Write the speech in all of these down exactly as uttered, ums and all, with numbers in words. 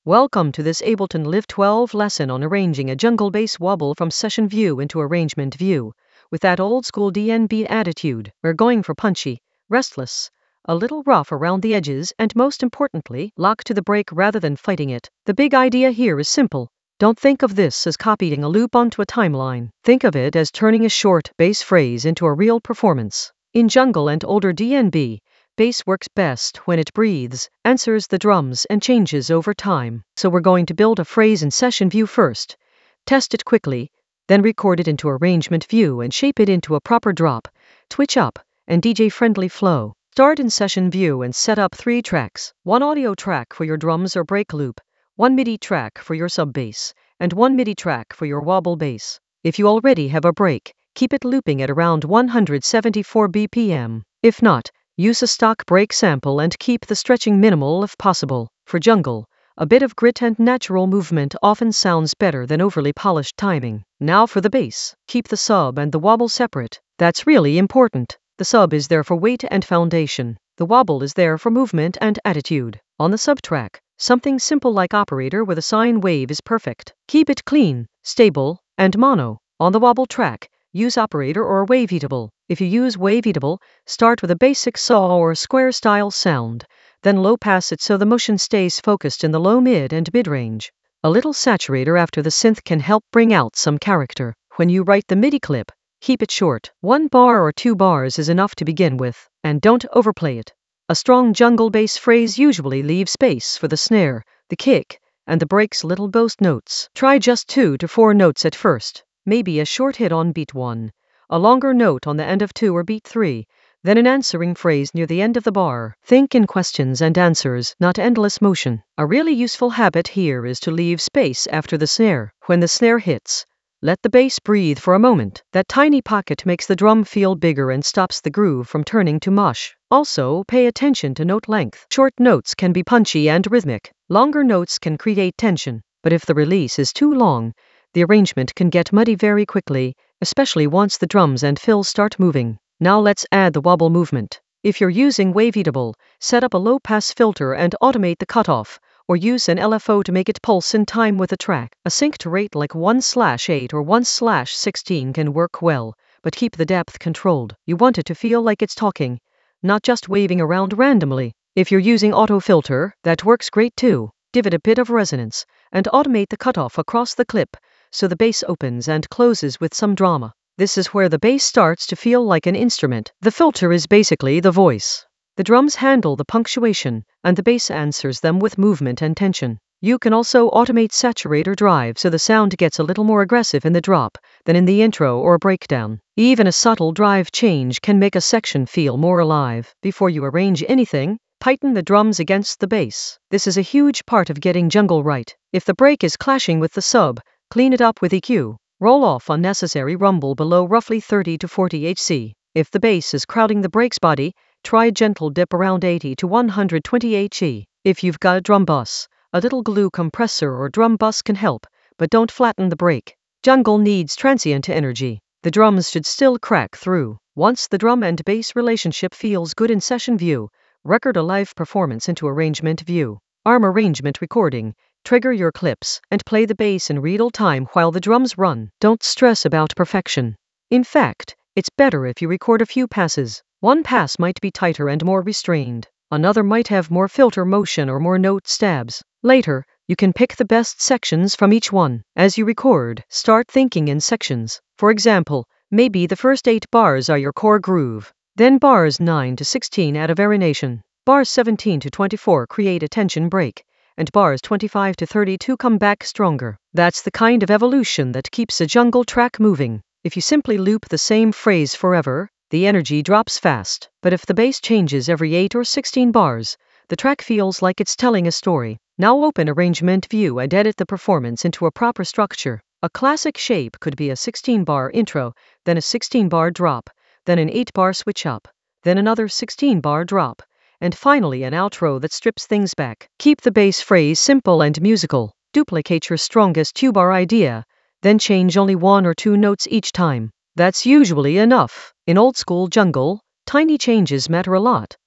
Welcome to this Ableton Live twelve lesson on arranging a jungle bass wobble from session view into arrangement view. With that old school D N B attitude, we're going for punchy, restless, a little rough around the edges, and most importantly, lock to the break rather than fighting it. The big idea here is simple. Don't think of this as copying a loop onto a timeline. Think of it as turning a short bass phrase into a real performance. In jungle and older D N B, bass works best when it breathes, answers the drums, and changes over time. So we're going to build a phrase in session view first, test it quickly, then record it into arrangement view and shape it into a proper drop, twitch up, and D J-friendly flow. Start in session view and set up three tracks. One audio track for your drums or break loop, one MIDI track for your sub bass, and one MIDI track for your wobble bass. If you already have a break, keep it looping at around one hundred seventy-four B P M. If not, use a stock break sample and keep the stretching minimal if possible. For jungle, a bit of grit and natural movement often sounds better than overly polished timing. Now for the bass, keep the sub and the wobble separate. That's really important. The sub is there for weight and foundation. The wobble is there for movement and attitude. On the sub track, something simple like operator with a sine wave is perfect. Keep it clean, stable, and mono. On the wobble track, use operator or waveatable. If you use waveatable, start with a basic saw or square style sound, then low pass it so the motion stays focused in the low mid and mid range. A little saturator after the synth can help bring out some character. When you write the MIDI clip, keep it short. One bar or two bars is enough to begin with, and don't overplay it. A strong jungle bass phrase usually leaves space for the snare, the kick, and the break's little boast notes. Try just two to four notes at first, maybe a short hit on beat one, a longer note on the end of two or beat three, then an answering phrase near the end of the bar. Think in questions and answers, not endless motion. A really useful habit here is to leave space after the snare. When the snare hits, let the bass breathe for a moment. That tiny pocket makes the drum feel bigger and stops the groove from turning to mush. Also, pay attention to note length. Short notes can be punchy and rhythmic. Longer notes can create tension. But if the release is too long, the arrangement can get muddy very quickly, especially once the drums and fills start moving. Now let's add the wobble movement. If you're using waveatable, set up a low-pass filter and automate the cutoff, or use an L F O to make it pulse in time with the track. A synced rate like one slash eight or one slash sixteen can work well, but keep the depth controlled. You want it to feel like it's talking, not just waving around randomly. If you're using auto filter, that works great too. Give it a bit of resonance, and automate the cutoff across the clip, so the bass opens and closes with some drama. This is where the bass starts to feel like an instrument. The filter is basically the voice. The drums handle the punctuation, and the bass answers them with movement and tension. You can also automate saturator drive so the sound gets a little more aggressive in the drop than in the intro or breakdown. Even a subtle drive change can make a section feel more alive. Before you arrange anything, tighten the drums against the bass. This is a huge part of getting jungle right. If the break is clashing with the sub, clean it up with E Q. Roll off unnecessary rumble below roughly thirty to forty hertz. If the bass is crowding the break's body, try a gentle dip around eighty to one hundred twenty hertz. If you've got a drum bus, a little glue compressor or drum bus can help, but don't flatten the break. Jungle needs transient energy. The drums should still crack through. Once the drum and bass relationship feels good in session view, record a live performance into arrangement view. Arm arrangement recording. Trigger your clips and play the bass in real time while the drums run. Don't stress about perfection. In fact, it's better if you record a few passes. One pass might be tighter and more restrained. Another might have more filter motion or more note stabs. Later, you can pick the best sections from each one. As you record, start thinking in sections. For example, maybe the first eight bars are your core groove. Then bars nine to sixteen add a variation. Bars seventeen to twenty-four create a tension break, and bars twenty-five to thirty-two come back stronger. That's the kind of evolution that keeps a jungle track moving. If you simply loop the same phrase forever, the energy drops fast. But if the bass changes every eight or sixteen bars, the track feels like it's telling a story. Now open arrangement view and edit the performance into a proper structure. A classic shape could be a sixteen bar intro, then a sixteen bar drop, then an eight bar switch up, then another sixteen bar drop, and finally an outro that strips things back. Keep the bass phrase simple and musical. Duplicate your strongest two-bar idea, then change only one or two notes each time. That's usually enough. In old-school jungle, tiny changes matter a lot.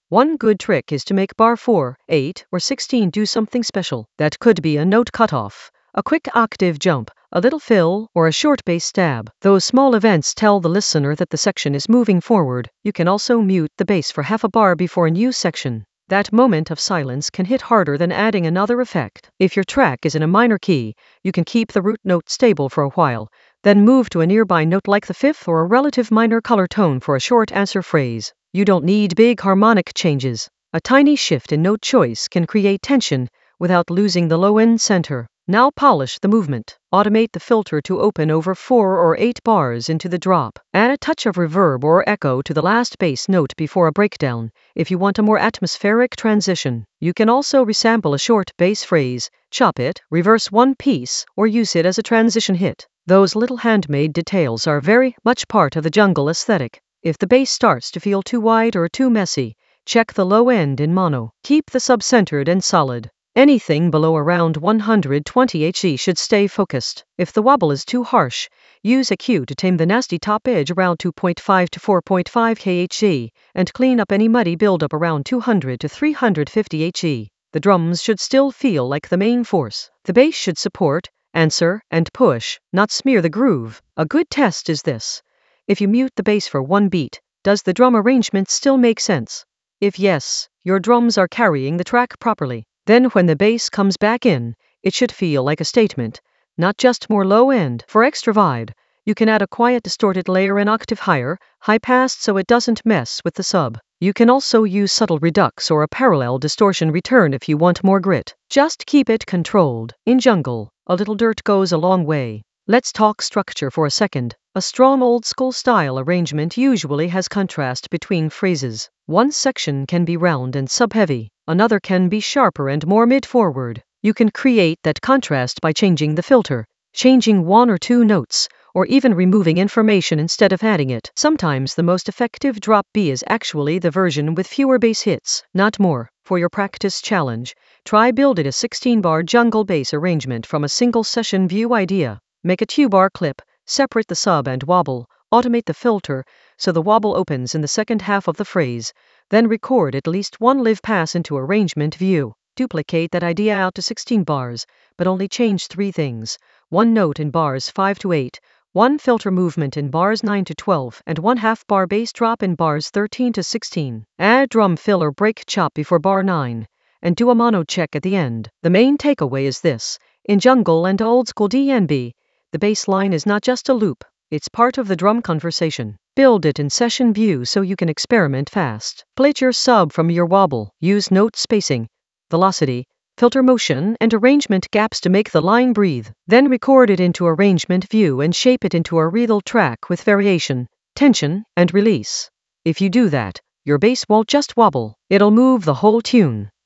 One good trick is to make bar four, eight, or sixteen do something special. That could be a note cutoff, a quick octave jump, a little fill, or a short bass stab. Those small events tell the listener that the section is moving forward. You can also mute the bass for half a bar before a new section. That moment of silence can hit harder than adding another effect. If your track is in a minor key, you can keep the root note stable for a while, then move to a nearby note like the fifth or a relative minor color tone for a short answer phrase. You don't need big harmonic changes. A tiny shift in note choice can create tension without losing the low-end center. Now polish the movement. Automate the filter to open over four or eight bars into the drop. Add a touch of reverb or echo to the last bass note before a breakdown, if you want a more atmospheric transition. You can also resample a short bass phrase, chop it, reverse one piece, or use it as a transition hit. Those little handmade details are very much part of the jungle aesthetic. If the bass starts to feel too wide or too messy, check the low end in mono. Keep the sub centered and solid. Anything below around one hundred twenty hertz should stay focused. If the wobble is too harsh, use a cue to tame the nasty top edge around two point five to four point five hertz, and clean up any muddy buildup around two hundred to three hundred fifty hertz. The drums should still feel like the main force. The bass should support, answer, and push, not smear the groove. A good test is this. If you mute the bass for one beat, does the drum arrangement still make sense? If yes, your drums are carrying the track properly. Then when the bass comes back in, it should feel like a statement, not just more low end. For extra vibe, you can add a quiet distorted layer an octave higher, high passed so it doesn't mess with the sub. You can also use subtle redux or a parallel distortion return if you want more grit. Just keep it controlled. In jungle, a little dirt goes a long way. Let's talk structure for a second. A strong old school style arrangement usually has contrast between phrases. One section can be round and sub-heavy, another can be sharper and more mid-forward. You can create that contrast by changing the filter, changing one or two notes, or even removing information instead of adding it. Sometimes the most effective drop B is actually the version with fewer bass hits, not more. For your practice challenge, try building a sixteen bar jungle bass arrangement from a single session view idea. Make a two bar clip, separate the sub and wobble, automate the filter so the wobble opens in the second half of the phrase, then record at least one live pass into arrangement view. Duplicate that idea out to sixteen bars, but only change three things: one note in bars five to eight, one filter movement in bars nine to twelve, and one half bar bass drop in bars thirteen to sixteen. Add drum fill or break chop before bar nine, and do a mono check at the end. The main takeaway is this: in jungle and old school D N B, the bass line is not just a loop, it's part of the drum conversation. Build it in session view so you can experiment fast. Split your sub from your wobble. Use note spacing, velocity, filter motion, and arrangement gaps to make the line breathe. Then record it into arrangement view and shape it into a real track with variation, tension, and release. If you do that, your bass won't just wobble, it'll move the whole tune.